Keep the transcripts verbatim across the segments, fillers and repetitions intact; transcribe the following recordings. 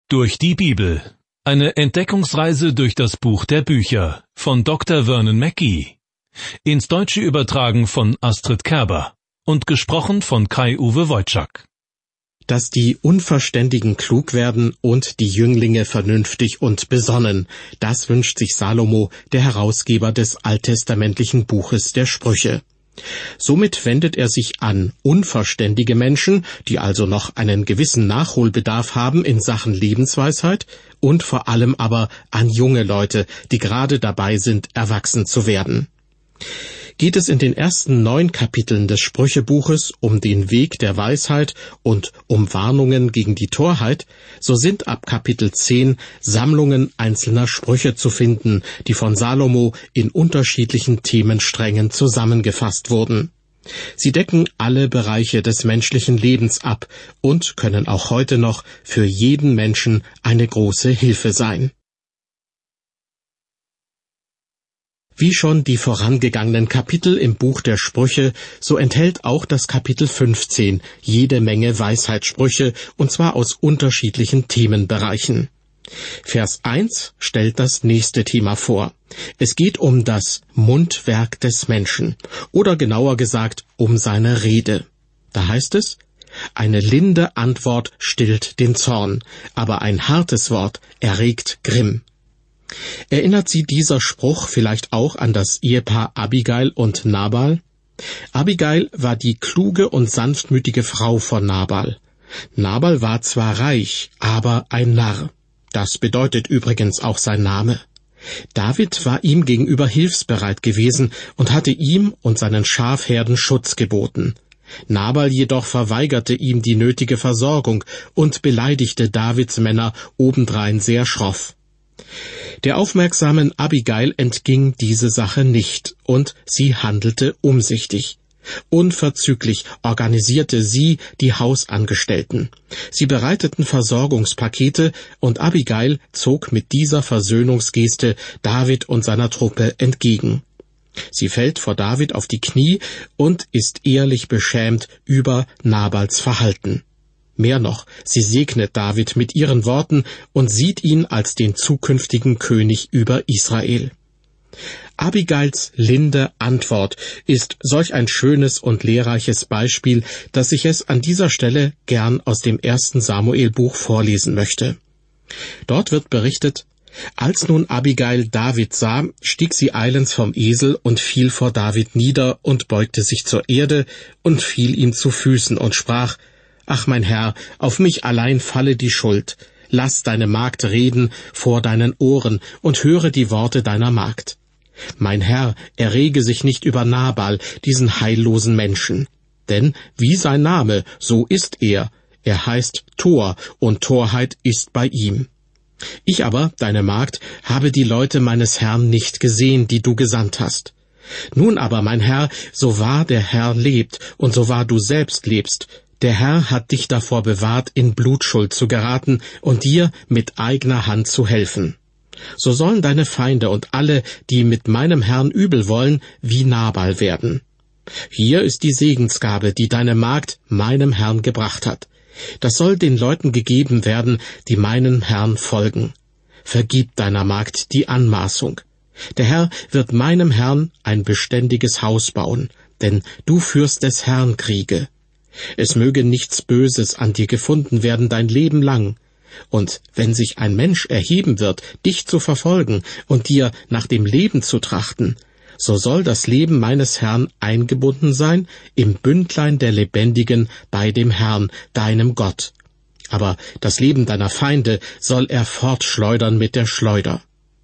Durch die Bibel. Eine Entdeckungsreise durch das Buch der Bücher von Doktor Vernon Mackey. Ins Deutsche übertragen von Astrid Kerber und gesprochen von Kai-Uwe Wojczak. Dass die Unverständigen klug werden und die Jünglinge vernünftig und besonnen, das wünscht sich Salomo, der Herausgeber des alttestamentlichen Buches der Sprüche. Somit wendet er sich an unverständige Menschen, die also noch einen gewissen Nachholbedarf haben in Sachen Lebensweisheit, und vor allem aber an junge Leute, die gerade dabei sind, erwachsen zu werden. Geht es in den ersten neun Kapiteln des Sprüchebuches um den Weg der Weisheit und um Warnungen gegen die Torheit, so sind ab Kapitel zehn Sammlungen einzelner Sprüche zu finden, die von Salomo in unterschiedlichen Themensträngen zusammengefasst wurden. Sie decken alle Bereiche des menschlichen Lebens ab und können auch heute noch für jeden Menschen eine große Hilfe sein. Wie schon die vorangegangenen Kapitel im Buch der Sprüche, so enthält auch das Kapitel fünfzehn jede Menge Weisheitssprüche, und zwar aus unterschiedlichen Themenbereichen. Vers eins stellt das nächste Thema vor. Es geht um das Mundwerk des Menschen, oder genauer gesagt um seine Rede. Da heißt es: Eine linde Antwort stillt den Zorn, aber ein hartes Wort erregt Grimm. Erinnert Sie dieser Spruch vielleicht auch an das Ehepaar Abigail und Nabal? Abigail war die kluge und sanftmütige Frau von Nabal. Nabal war zwar reich, aber ein Narr. Das bedeutet übrigens auch sein Name. David war ihm gegenüber hilfsbereit gewesen und hatte ihm und seinen Schafherden Schutz geboten. Nabal jedoch verweigerte ihm die nötige Versorgung und beleidigte Davids Männer obendrein sehr schroff. Der aufmerksamen Abigail entging diese Sache nicht, und sie handelte umsichtig. Unverzüglich organisierte sie die Hausangestellten. Sie bereiteten Versorgungspakete, und Abigail zog mit dieser Versöhnungsgeste David und seiner Truppe entgegen. Sie fällt vor David auf die Knie und ist ehrlich beschämt über Nabals Verhalten. Mehr noch, sie segnet David mit ihren Worten und sieht ihn als den zukünftigen König über Israel. Abigails linde Antwort ist solch ein schönes und lehrreiches Beispiel, dass ich es an dieser Stelle gern aus dem ersten Samuel-Buch vorlesen möchte. Dort wird berichtet: Als nun Abigail David sah, stieg sie eilends vom Esel und fiel vor David nieder und beugte sich zur Erde und fiel ihm zu Füßen und sprach: »Ach, mein Herr, auf mich allein falle die Schuld. Lass deine Magd reden vor deinen Ohren und höre die Worte deiner Magd. Mein Herr, errege sich nicht über Nabal, diesen heillosen Menschen. Denn wie sein Name, so ist er. Er heißt Tor, und Torheit ist bei ihm. Ich aber, deine Magd, habe die Leute meines Herrn nicht gesehen, die du gesandt hast. Nun aber, mein Herr, so wahr der Herr lebt, und so wahr du selbst lebst, der Herr hat dich davor bewahrt, in Blutschuld zu geraten und dir mit eigener Hand zu helfen. So sollen deine Feinde und alle, die mit meinem Herrn übel wollen, wie Nabal werden. Hier ist die Segensgabe, die deine Magd meinem Herrn gebracht hat. Das soll den Leuten gegeben werden, die meinem Herrn folgen. Vergib deiner Magd die Anmaßung. Der Herr wird meinem Herrn ein beständiges Haus bauen, denn du führst des Herrn Kriege. Es möge nichts Böses an dir gefunden werden dein Leben lang. Und wenn sich ein Mensch erheben wird, dich zu verfolgen und dir nach dem Leben zu trachten, so soll das Leben meines Herrn eingebunden sein im Bündlein der Lebendigen bei dem Herrn, deinem Gott. Aber das Leben deiner Feinde soll er fortschleudern mit der Schleuder.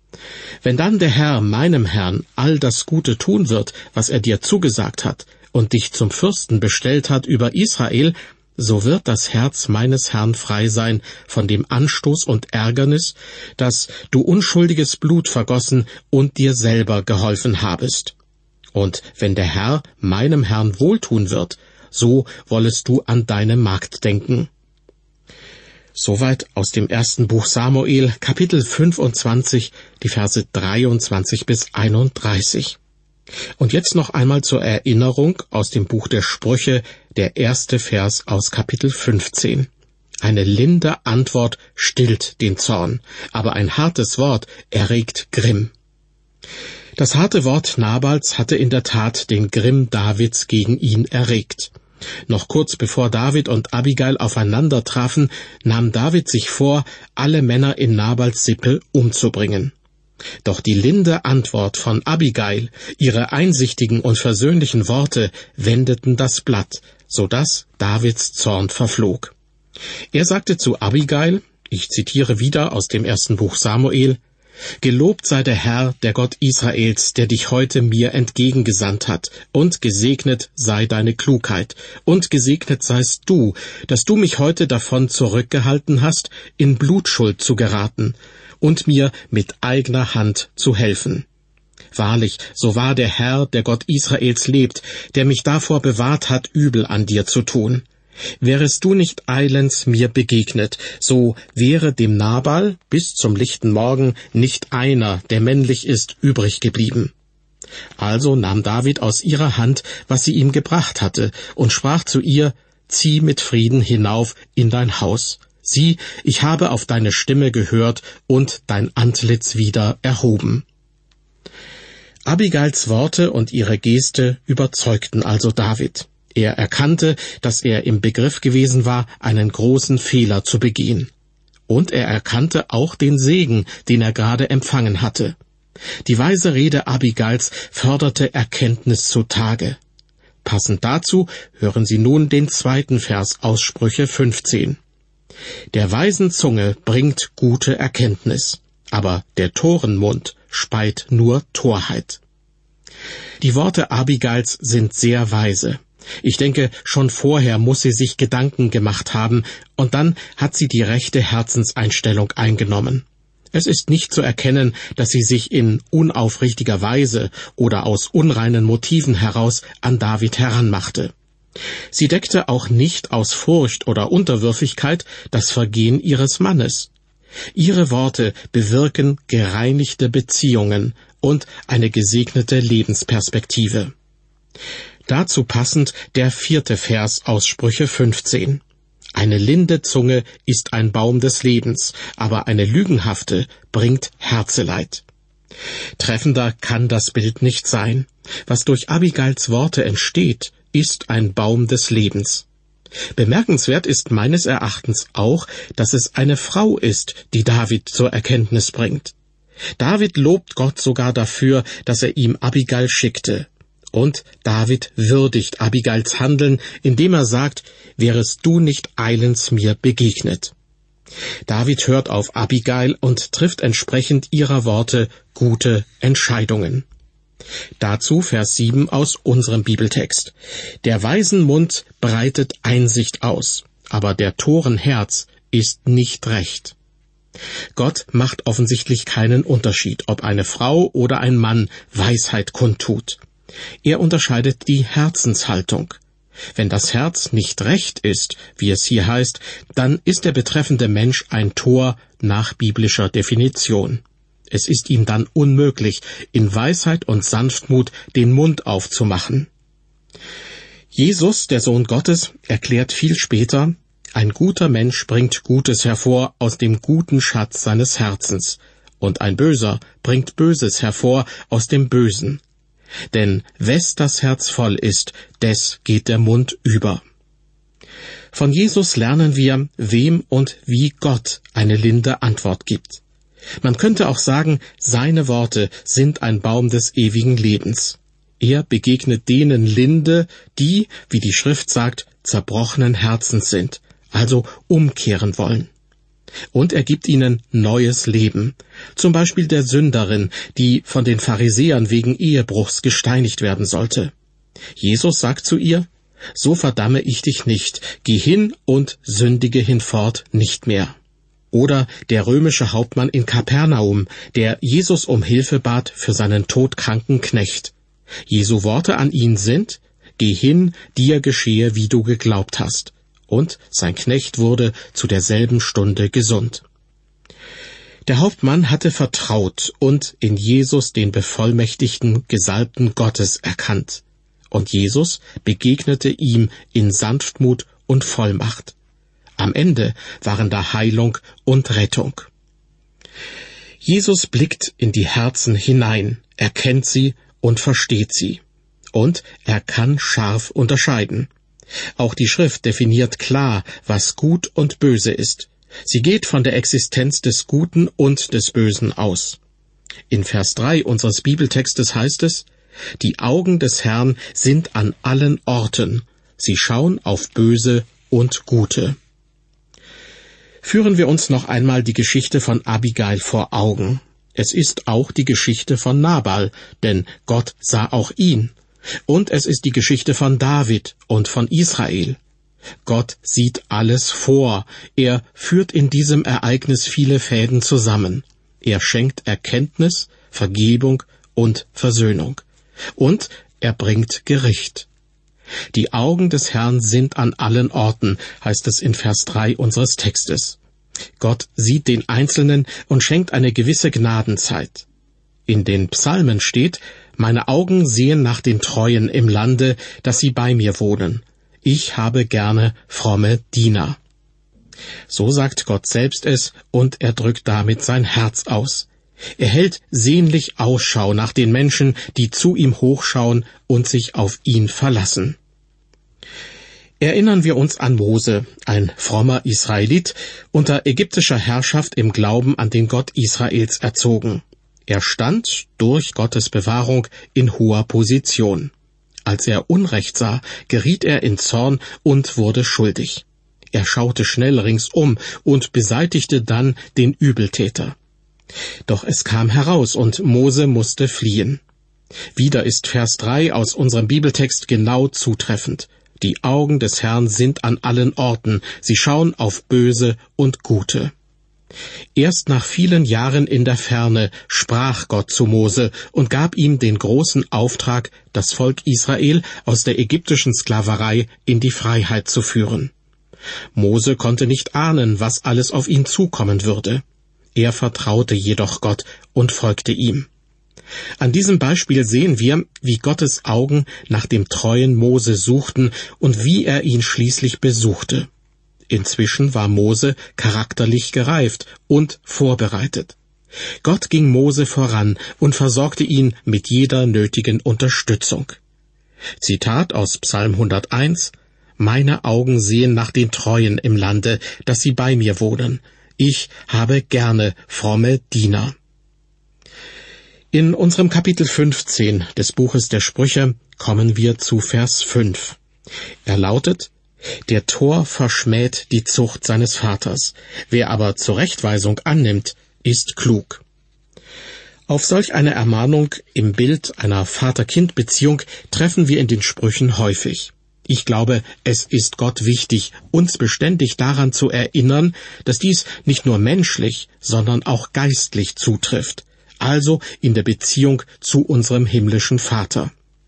Wenn dann der Herr meinem Herrn all das Gute tun wird, was er dir zugesagt hat, und dich zum Fürsten bestellt hat über Israel, so wird das Herz meines Herrn frei sein von dem Anstoß und Ärgernis, dass du unschuldiges Blut vergossen und dir selber geholfen habest. Und wenn der Herr meinem Herrn wohltun wird, so wollest du an deine Magd denken. Soweit aus dem ersten Buch Samuel, Kapitel fünfundzwanzig, die Verse dreiundzwanzig bis einunddreißig. Und jetzt noch einmal zur Erinnerung aus dem Buch der Sprüche, der erste Vers aus Kapitel fünfzehn. Eine linde Antwort stillt den Zorn, aber ein hartes Wort erregt Grimm. Das harte Wort Nabals hatte in der Tat den Grimm Davids gegen ihn erregt. Noch kurz bevor David und Abigail aufeinander trafen, nahm David sich vor, alle Männer in Nabals Sippe umzubringen. Doch die linde Antwort von Abigail, ihre einsichtigen und versöhnlichen Worte wendeten das Blatt, so dass Davids Zorn verflog. Er sagte zu Abigail, ich zitiere wieder aus dem ersten Buch Samuel, »Gelobt sei der Herr, der Gott Israels, der dich heute mir entgegengesandt hat, und gesegnet sei deine Klugheit, und gesegnet seist du, dass du mich heute davon zurückgehalten hast, in Blutschuld zu geraten, und mir mit eigener Hand zu helfen. Wahrlich, so wahr der Herr, der Gott Israels lebt, der mich davor bewahrt hat, Übel an dir zu tun. Wärest du nicht eilends mir begegnet, so wäre dem Nabal bis zum lichten Morgen nicht einer, der männlich ist, übrig geblieben. Also nahm David aus ihrer Hand, was sie ihm gebracht hatte, und sprach zu ihr, zieh mit Frieden hinauf in dein Haus. Sieh, ich habe auf deine Stimme gehört und dein Antlitz wieder erhoben. Abigails Worte und ihre Geste überzeugten also David. Er erkannte, dass er im Begriff gewesen war, einen großen Fehler zu begehen. Und er erkannte auch den Segen, den er gerade empfangen hatte. Die weise Rede Abigails förderte Erkenntnis zutage. Passend dazu hören Sie nun den zweiten Vers aus Sprüche fünfzehn. Der weisen Zunge bringt gute Erkenntnis, aber der Torenmund speit nur Torheit. Die Worte Abigails sind sehr weise. Ich denke, schon vorher muss sie sich Gedanken gemacht haben, und dann hat sie die rechte Herzenseinstellung eingenommen. Es ist nicht zu erkennen, dass sie sich in unaufrichtiger Weise oder aus unreinen Motiven heraus an David heranmachte. Sie deckte auch nicht aus Furcht oder Unterwürfigkeit das Vergehen ihres Mannes. Ihre Worte bewirken gereinigte Beziehungen und eine gesegnete Lebensperspektive. Dazu passend der vierte Vers aus Sprüche fünfzehn. Eine linde Zunge ist ein Baum des Lebens, aber eine lügenhafte bringt Herzeleid. Treffender kann das Bild nicht sein. Was durch Abigails Worte entsteht, ist ein Baum des Lebens. Bemerkenswert ist meines Erachtens auch, dass es eine Frau ist, die David zur Erkenntnis bringt. David lobt Gott sogar dafür, dass er ihm Abigail schickte. Und David würdigt Abigails Handeln, indem er sagt, wärest du nicht eilends mir begegnet. David hört auf Abigail und trifft entsprechend ihrer Worte gute Entscheidungen. Dazu Vers sieben aus unserem Bibeltext. Der weisen Mund breitet Einsicht aus, aber der toren Herz ist nicht recht. Gott macht offensichtlich keinen Unterschied, ob eine Frau oder ein Mann Weisheit kundtut. Er unterscheidet die Herzenshaltung. Wenn das Herz nicht recht ist, wie es hier heißt, dann ist der betreffende Mensch ein Tor nach biblischer Definition. Es ist ihm dann unmöglich, in Weisheit und Sanftmut den Mund aufzumachen. Jesus, der Sohn Gottes, erklärt viel später, ein guter Mensch bringt Gutes hervor aus dem guten Schatz seines Herzens, und ein Böser bringt Böses hervor aus dem Bösen. Denn wes das Herz voll ist, des geht der Mund über. Von Jesus lernen wir, wem und wie Gott eine linde Antwort gibt. Man könnte auch sagen, seine Worte sind ein Baum des ewigen Lebens. Er begegnet denen linde, die, wie die Schrift sagt, zerbrochenen Herzens sind, also umkehren wollen. Und er gibt ihnen neues Leben, zum Beispiel der Sünderin, die von den Pharisäern wegen Ehebruchs gesteinigt werden sollte. Jesus sagt zu ihr, so verdamme ich dich nicht, geh hin und sündige hinfort nicht mehr. Oder der römische Hauptmann in Kapernaum, der Jesus um Hilfe bat für seinen todkranken Knecht. Jesu Worte an ihn sind, geh hin, dir geschehe, wie du geglaubt hast. Und sein Knecht wurde zu derselben Stunde gesund. Der Hauptmann hatte vertraut und in Jesus den bevollmächtigten Gesalbten Gottes erkannt. Und Jesus begegnete ihm in Sanftmut und Vollmacht. Am Ende waren da Heilung und Rettung. Jesus blickt in die Herzen hinein, er kennt sie und versteht sie. Und er kann scharf unterscheiden. Auch die Schrift definiert klar, was gut und böse ist. Sie geht von der Existenz des Guten und des Bösen aus. In Vers drei unseres Bibeltextes heißt es: Die Augen des Herrn sind an allen Orten. Sie schauen auf Böse und Gute. Führen wir uns noch einmal die Geschichte von Abigail vor Augen. Es ist auch die Geschichte von Nabal, denn Gott sah auch ihn. Und es ist die Geschichte von David und von Israel. Gott sieht alles vor. Er führt in diesem Ereignis viele Fäden zusammen. Er schenkt Erkenntnis, Vergebung und Versöhnung. Und er bringt Gericht. Die Augen des Herrn sind an allen Orten, heißt es in Vers drei unseres Textes. Gott sieht den Einzelnen und schenkt eine gewisse Gnadenzeit. In den Psalmen steht: Meine Augen sehen nach den Treuen im Lande, dass sie bei mir wohnen. Ich habe gerne fromme Diener. So sagt Gott selbst es, und er drückt damit sein Herz aus. Er hält sehnlich Ausschau nach den Menschen, die zu ihm hochschauen und sich auf ihn verlassen. Erinnern wir uns an Mose, ein frommer Israelit, unter ägyptischer Herrschaft im Glauben an den Gott Israels erzogen. Er stand durch Gottes Bewahrung in hoher Position. Als er Unrecht sah, geriet er in Zorn und wurde schuldig. Er schaute schnell ringsum und beseitigte dann den Übeltäter. Doch es kam heraus, und Mose musste fliehen. Wieder ist Vers drei aus unserem Bibeltext genau zutreffend. Die Augen des Herrn sind an allen Orten, sie schauen auf Böse und Gute. Erst nach vielen Jahren in der Ferne sprach Gott zu Mose und gab ihm den großen Auftrag, das Volk Israel aus der ägyptischen Sklaverei in die Freiheit zu führen. Mose konnte nicht ahnen, was alles auf ihn zukommen würde. Er vertraute jedoch Gott und folgte ihm. An diesem Beispiel sehen wir, wie Gottes Augen nach dem treuen Mose suchten und wie er ihn schließlich besuchte. Inzwischen war Mose charakterlich gereift und vorbereitet. Gott ging Mose voran und versorgte ihn mit jeder nötigen Unterstützung. Zitat aus Psalm hunderteins: Meine Augen sehen nach den Treuen im Lande, dass sie bei mir wohnen. Ich habe gerne fromme Diener. In unserem Kapitel fünfzehn des Buches der Sprüche kommen wir zu Vers fünf. Er lautet: Der Tor verschmäht die Zucht seines Vaters, wer aber Zurechtweisung annimmt, ist klug. Auf solch eine Ermahnung im Bild einer Vater-Kind-Beziehung treffen wir in den Sprüchen häufig. Ich glaube, es ist Gott wichtig, uns beständig daran zu erinnern, dass dies nicht nur menschlich, sondern auch geistlich zutrifft, also in der Beziehung zu unserem himmlischen Vater.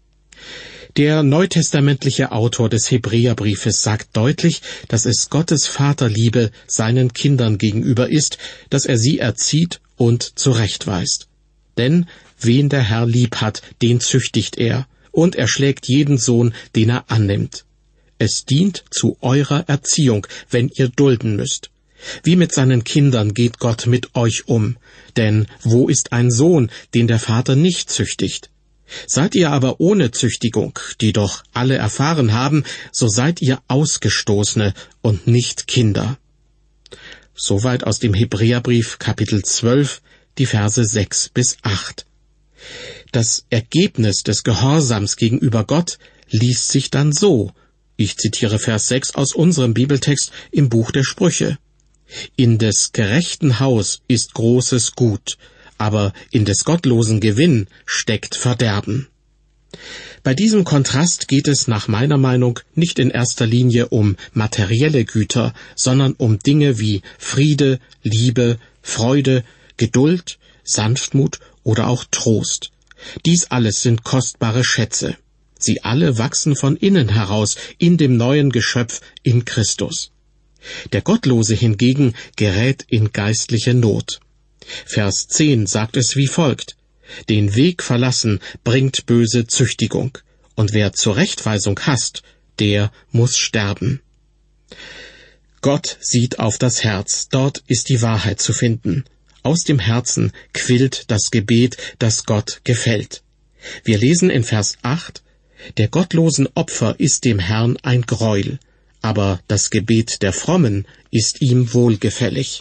Der neutestamentliche Autor des Hebräerbriefes sagt deutlich, dass es Gottes Vaterliebe seinen Kindern gegenüber ist, dass er sie erzieht und zurechtweist. Denn wen der Herr lieb hat, den züchtigt er, und er schlägt jeden Sohn, den er annimmt. Es dient zu eurer Erziehung, wenn ihr dulden müsst. Wie mit seinen Kindern geht Gott mit euch um, denn wo ist ein Sohn, den der Vater nicht züchtigt? Seid ihr aber ohne Züchtigung, die doch alle erfahren haben, so seid ihr Ausgestoßene und nicht Kinder. Soweit aus dem Hebräerbrief Kapitel zwölf, die Verse sechs bis acht. Das Ergebnis des Gehorsams gegenüber Gott liest sich dann so. Ich zitiere Vers sechs aus unserem Bibeltext im Buch der Sprüche. In des gerechten Haus ist großes Gut, aber in des gottlosen Gewinn steckt Verderben. Bei diesem Kontrast geht es nach meiner Meinung nicht in erster Linie um materielle Güter, sondern um Dinge wie Friede, Liebe, Freude, Geduld, Sanftmut oder auch Trost. Dies alles sind kostbare Schätze. Sie alle wachsen von innen heraus in dem neuen Geschöpf in Christus. Der Gottlose hingegen gerät in geistliche Not. Vers zehn sagt es wie folgt: Den Weg verlassen bringt böse Züchtigung, und wer Zurechtweisung hasst, der muss sterben. Gott sieht auf das Herz, dort ist die Wahrheit zu finden. Aus dem Herzen quillt das Gebet, das Gott gefällt. Wir lesen in Vers acht, der gottlosen Opfer ist dem Herrn ein Greuel, aber das Gebet der Frommen ist ihm wohlgefällig.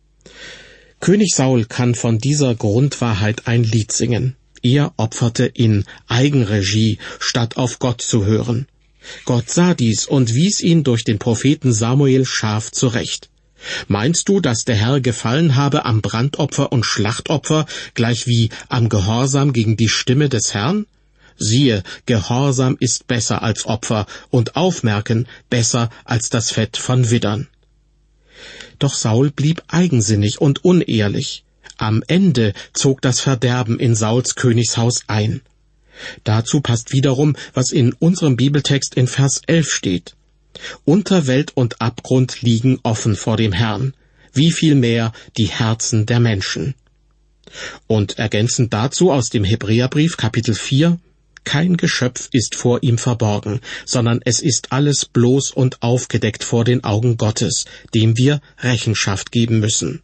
König Saul kann von dieser Grundwahrheit ein Lied singen. Er opferte in Eigenregie, statt auf Gott zu hören. Gott sah dies und wies ihn durch den Propheten Samuel scharf zurecht. Meinst du, dass der Herr gefallen habe am Brandopfer und Schlachtopfer, gleichwie am Gehorsam gegen die Stimme des Herrn? Siehe, Gehorsam ist besser als Opfer und Aufmerken besser als das Fett von Widdern. Doch Saul blieb eigensinnig und unehrlich. Am Ende zog das Verderben in Sauls Königshaus ein. Dazu passt wiederum, was in unserem Bibeltext in Vers elf steht. Unterwelt und Abgrund liegen offen vor dem Herrn, wie viel mehr die Herzen der Menschen. Und ergänzend dazu aus dem Hebräerbrief Kapitel vier, kein Geschöpf ist vor ihm verborgen, sondern es ist alles bloß und aufgedeckt vor den Augen Gottes, dem wir Rechenschaft geben müssen.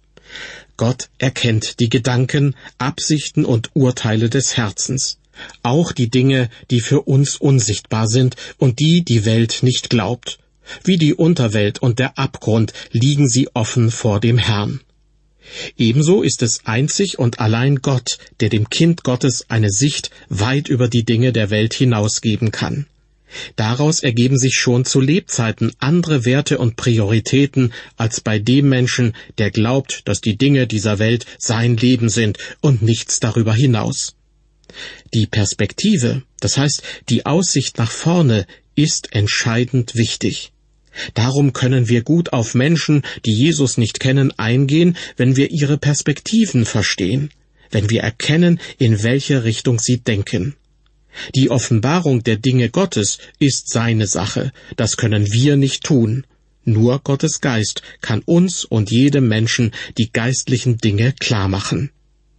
Gott erkennt die Gedanken, Absichten und Urteile des Herzens, auch die Dinge, die für uns unsichtbar sind und die die Welt nicht glaubt. Wie die Unterwelt und der Abgrund liegen sie offen vor dem Herrn. Ebenso ist es einzig und allein Gott, der dem Kind Gottes eine Sicht weit über die Dinge der Welt hinausgeben kann. Daraus ergeben sich schon zu Lebzeiten andere Werte und Prioritäten als bei dem Menschen, der glaubt, dass die Dinge dieser Welt sein Leben sind und nichts darüber hinaus. Die Perspektive, das heißt die Aussicht nach vorne, ist entscheidend wichtig. Darum können wir gut auf Menschen, die Jesus nicht kennen, eingehen, wenn wir ihre Perspektiven verstehen, wenn wir erkennen, in welche Richtung sie denken. Die Offenbarung der Dinge Gottes ist seine Sache, das können wir nicht tun. Nur Gottes Geist kann uns und jedem Menschen die geistlichen Dinge klarmachen.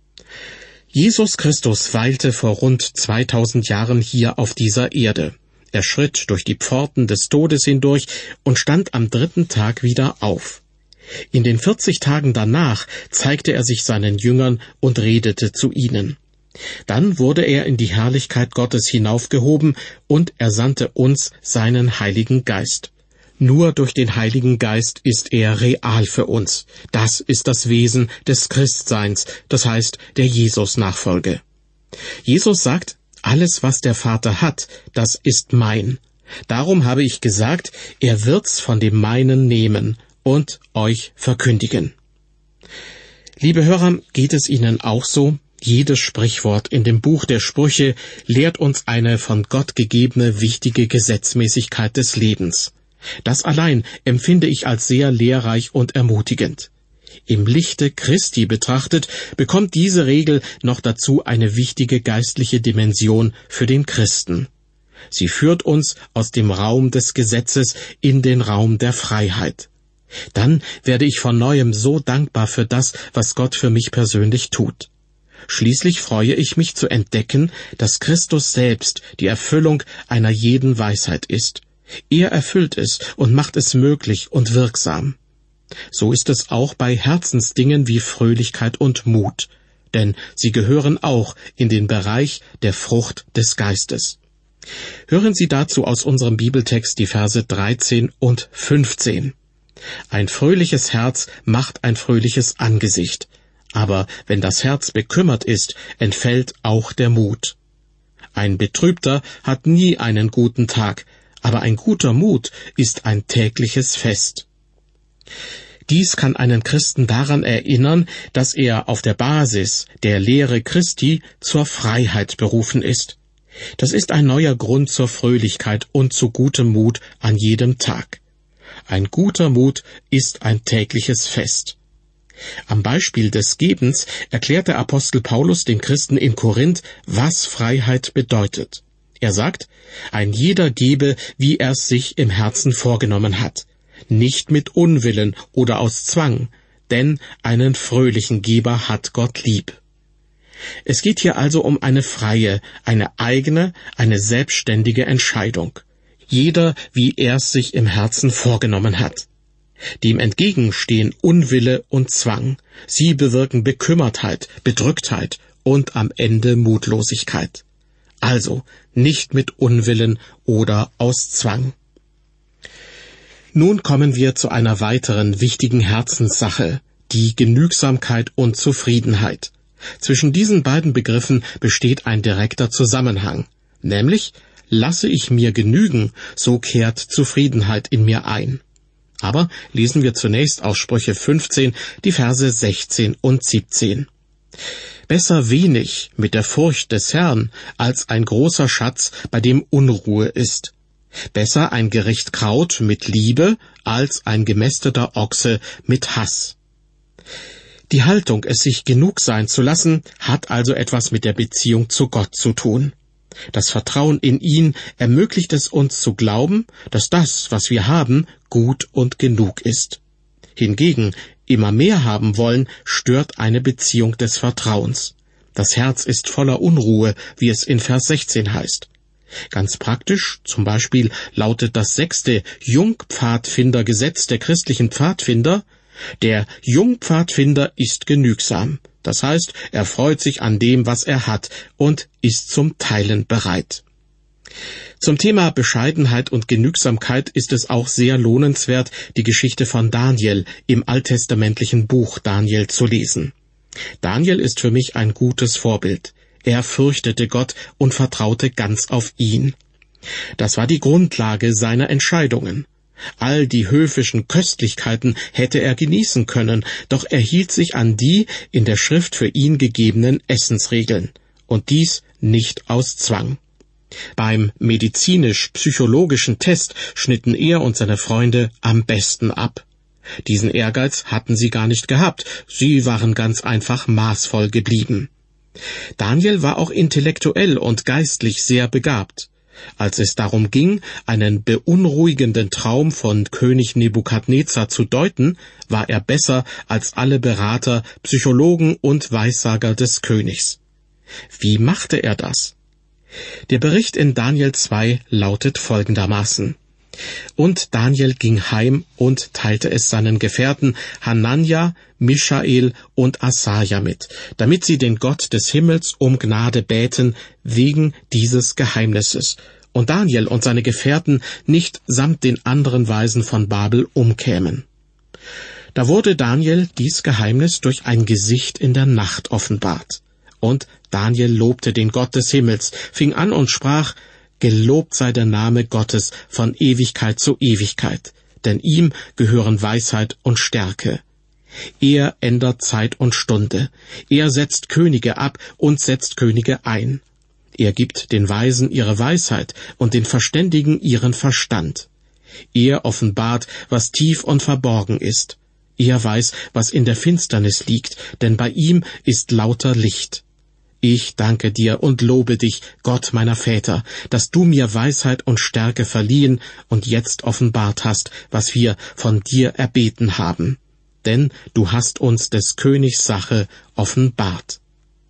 Jesus Christus weilte vor rund zweitausend Jahren hier auf dieser Erde. Er schritt durch die Pforten des Todes hindurch und stand am dritten Tag wieder auf. In den vierzig Tagen danach zeigte er sich seinen Jüngern und redete zu ihnen. Dann wurde er in die Herrlichkeit Gottes hinaufgehoben und er sandte uns seinen Heiligen Geist. Nur durch den Heiligen Geist ist er real für uns. Das ist das Wesen des Christseins, das heißt der Jesus-Nachfolge. Jesus sagt, alles, was der Vater hat, das ist mein. Darum habe ich gesagt, er wird's von dem Meinen nehmen und euch verkündigen. Liebe Hörer, geht es Ihnen auch so? Jedes Sprichwort in dem Buch der Sprüche lehrt uns eine von Gott gegebene wichtige Gesetzmäßigkeit des Lebens. Das allein empfinde ich als sehr lehrreich und ermutigend. Im Lichte Christi betrachtet, bekommt diese Regel noch dazu eine wichtige geistliche Dimension für den Christen. Sie führt uns aus dem Raum des Gesetzes in den Raum der Freiheit. Dann werde ich von neuem so dankbar für das, was Gott für mich persönlich tut. Schließlich freue ich mich zu entdecken, dass Christus selbst die Erfüllung einer jeden Weisheit ist. Er erfüllt es und macht es möglich und wirksam. So ist es auch bei Herzensdingen wie Fröhlichkeit und Mut, denn sie gehören auch in den Bereich der Frucht des Geistes. Hören Sie dazu aus unserem Bibeltext die Verse dreizehn und fünfzehn. Ein fröhliches Herz macht ein fröhliches Angesicht, aber wenn das Herz bekümmert ist, entfällt auch der Mut. Ein Betrübter hat nie einen guten Tag, aber ein guter Mut ist ein tägliches Fest. Dies kann einen Christen daran erinnern, dass er auf der Basis der Lehre Christi zur Freiheit berufen ist. Das ist ein neuer Grund zur Fröhlichkeit und zu gutem Mut an jedem Tag. Ein guter Mut ist ein tägliches Fest. Am Beispiel des Gebens erklärt der Apostel Paulus den Christen in Korinth, was Freiheit bedeutet. Er sagt, ein jeder gebe, wie er es sich im Herzen vorgenommen hat, nicht mit Unwillen oder aus Zwang, denn einen fröhlichen Geber hat Gott lieb. Es geht hier also um eine freie, eine eigene, eine selbstständige Entscheidung. Jeder, wie er es sich im Herzen vorgenommen hat. Dem entgegen stehen Unwille und Zwang. Sie bewirken Bekümmertheit, Bedrücktheit und am Ende Mutlosigkeit. Also nicht mit Unwillen oder aus Zwang. Nun kommen wir zu einer weiteren wichtigen Herzenssache, die Genügsamkeit und Zufriedenheit. Zwischen diesen beiden Begriffen besteht ein direkter Zusammenhang, nämlich lasse ich mir genügen, so kehrt Zufriedenheit in mir ein. Aber lesen wir zunächst aus Sprüche fünfzehn die Verse sechzehn und siebzehn. Besser wenig mit der Furcht des Herrn, als ein großer Schatz, bei dem Unruhe ist. Besser ein Gericht Kraut mit Liebe, als ein gemästeter Ochse mit Hass. Die Haltung, es sich genug sein zu lassen, hat also etwas mit der Beziehung zu Gott zu tun. Das Vertrauen in ihn ermöglicht es uns zu glauben, dass das, was wir haben, gut und genug ist. Hingegen, immer mehr haben wollen, stört eine Beziehung des Vertrauens. Das Herz ist voller Unruhe, wie es in Vers sechzehn heißt. Ganz praktisch, zum Beispiel lautet das sechste Jungpfadfindergesetz der christlichen Pfadfinder: Der Jungpfadfinder ist genügsam. Das heißt, er freut sich an dem, was er hat, und ist zum Teilen bereit. Zum Thema Bescheidenheit und Genügsamkeit ist es auch sehr lohnenswert, die Geschichte von Daniel im alttestamentlichen Buch Daniel zu lesen. Daniel ist für mich ein gutes Vorbild. Er fürchtete Gott und vertraute ganz auf ihn. Das war die Grundlage seiner Entscheidungen. All die höfischen Köstlichkeiten hätte er genießen können, doch er hielt sich an die in der Schrift für ihn gegebenen Essensregeln, und dies nicht aus Zwang. Beim medizinisch-psychologischen Test schnitten er und seine Freunde am besten ab. Diesen Ehrgeiz hatten sie gar nicht gehabt, sie waren ganz einfach maßvoll geblieben. Daniel war auch intellektuell und geistlich sehr begabt. Als es darum ging, einen beunruhigenden Traum von König Nebukadnezar zu deuten, war er besser als alle Berater, Psychologen und Weissager des Königs. Wie machte er das? Der Bericht in Daniel zwei lautet folgendermaßen: Und Daniel ging heim und teilte es seinen Gefährten Hanania, Mischael und Asaja mit, damit sie den Gott des Himmels um Gnade bäten wegen dieses Geheimnisses, und Daniel und seine Gefährten nicht samt den anderen Weisen von Babel umkämen. Da wurde Daniel dies Geheimnis durch ein Gesicht in der Nacht offenbart. Und Daniel lobte den Gott des Himmels, fing an und sprach: Gelobt sei der Name Gottes von Ewigkeit zu Ewigkeit, denn ihm gehören Weisheit und Stärke. Er ändert Zeit und Stunde. Er setzt Könige ab und setzt Könige ein. Er gibt den Weisen ihre Weisheit und den Verständigen ihren Verstand. Er offenbart, was tief und verborgen ist. Er weiß, was in der Finsternis liegt, denn bei ihm ist lauter Licht. Ich danke dir und lobe dich, Gott meiner Väter, dass du mir Weisheit und Stärke verliehen und jetzt offenbart hast, was wir von dir erbeten haben. Denn du hast uns des Königs Sache offenbart.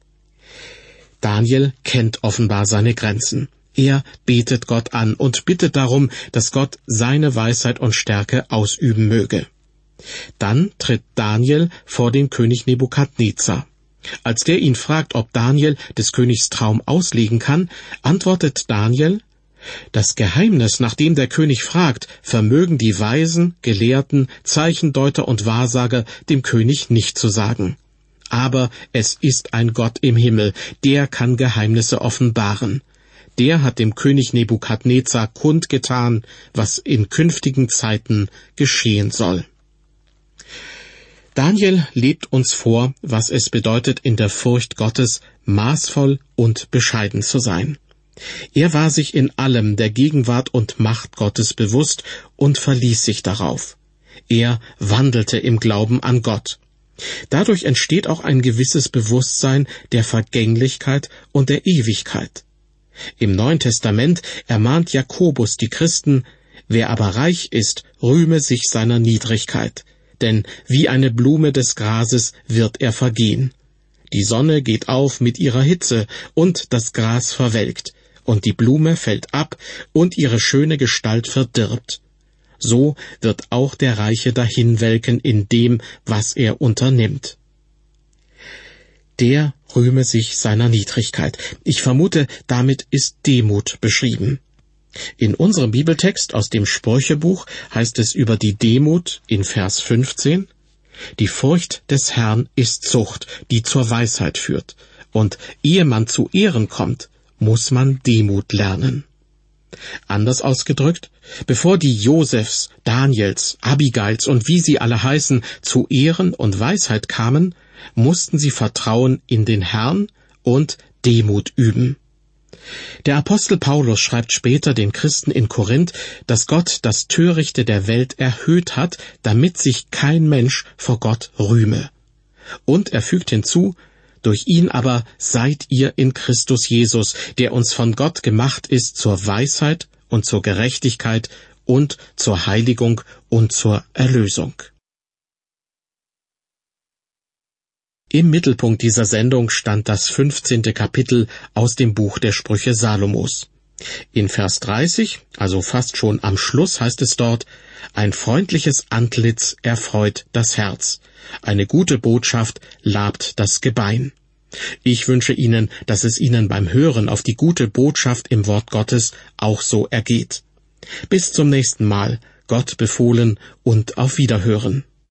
Daniel kennt offenbar seine Grenzen. Er betet Gott an und bittet darum, dass Gott seine Weisheit und Stärke ausüben möge. Dann tritt Daniel vor den König Nebukadnezar. Als der ihn fragt, ob Daniel des Königs Traum auslegen kann, antwortet Daniel: Das Geheimnis, nach dem der König fragt, vermögen die Weisen, Gelehrten, Zeichendeuter und Wahrsager dem König nicht zu sagen. Aber es ist ein Gott im Himmel, der kann Geheimnisse offenbaren. Der hat dem König Nebukadnezar kundgetan, was in künftigen Zeiten geschehen soll. Daniel lebt uns vor, was es bedeutet, in der Furcht Gottes maßvoll und bescheiden zu sein. Er war sich in allem der Gegenwart und Macht Gottes bewusst und verließ sich darauf. Er wandelte im Glauben an Gott. Dadurch entsteht auch ein gewisses Bewusstsein der Vergänglichkeit und der Ewigkeit. Im Neuen Testament ermahnt Jakobus die Christen: Wer aber reich ist, rühme sich seiner Niedrigkeit, denn wie eine Blume des Grases wird er vergehen. Die Sonne geht auf mit ihrer Hitze, und das Gras verwelkt, und die Blume fällt ab, und ihre schöne Gestalt verdirbt. so wird auch der Reiche dahinwelken in dem, was er unternimmt. Der rühme sich seiner Niedrigkeit. Ich vermute, damit ist Demut beschrieben. In unserem Bibeltext aus dem Sprüchebuch heißt es über die Demut in Vers fünfzehn, die Furcht des Herrn ist Zucht, die zur Weisheit führt. Und ehe man zu Ehren kommt, muss man Demut lernen. Anders ausgedrückt, bevor die Josefs, Daniels, Abigails und wie sie alle heißen, zu Ehren und Weisheit kamen, mussten sie Vertrauen in den Herrn und Demut üben. Der Apostel Paulus schreibt später den Christen in Korinth, dass Gott das Törichte der Welt erhöht hat, damit sich kein Mensch vor Gott rühme. Und er fügt hinzu, durch ihn aber seid ihr in Christus Jesus, der uns von Gott gemacht ist zur Weisheit und zur Gerechtigkeit und zur Heiligung und zur Erlösung. Im Mittelpunkt dieser Sendung stand das fünfzehnte Kapitel aus dem Buch der Sprüche Salomos. In Vers dreißig, also fast schon am Schluss, heißt es dort, ein freundliches Antlitz erfreut das Herz, eine gute Botschaft labt das Gebein. Ich wünsche Ihnen, dass es Ihnen beim Hören auf die gute Botschaft im Wort Gottes auch so ergeht. Bis zum nächsten Mal, Gott befohlen und auf Wiederhören.